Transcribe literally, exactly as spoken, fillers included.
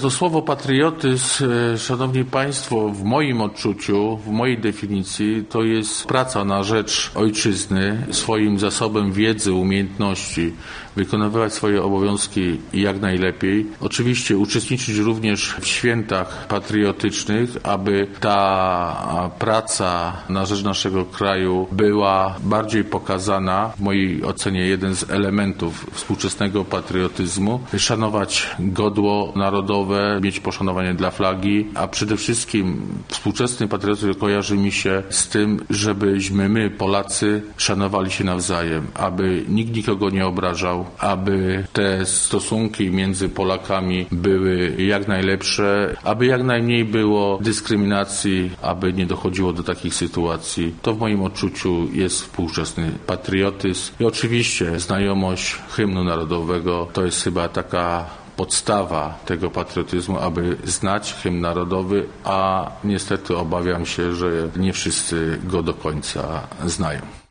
To słowo patriotyzm, szanowni państwo, w moim odczuciu, w mojej definicji, to jest praca na rzecz ojczyzny, swoim zasobem wiedzy, umiejętności, wykonywać swoje obowiązki jak najlepiej. Oczywiście uczestniczyć również w świętach patriotycznych, aby ta praca na rzecz naszego kraju była bardziej pokazana. W mojej ocenie jeden z elementów współczesnego patriotyzmu. Szanować godło narodowe, mieć poszanowanie dla flagi, a przede wszystkim współczesny patriotyzm kojarzy mi się z tym, żebyśmy my, Polacy, szanowali się nawzajem, aby nikt nikogo nie obrażał, aby te stosunki między Polakami były jak najlepsze, aby jak najmniej było dyskryminacji, aby nie dochodziło do takich sytuacji. To w moim odczuciu jest współczesny patriotyzm. I oczywiście znajomość hymnu narodowego to jest chyba taka podstawa tego patriotyzmu, aby znać hymn narodowy, a niestety obawiam się, że nie wszyscy go do końca znają.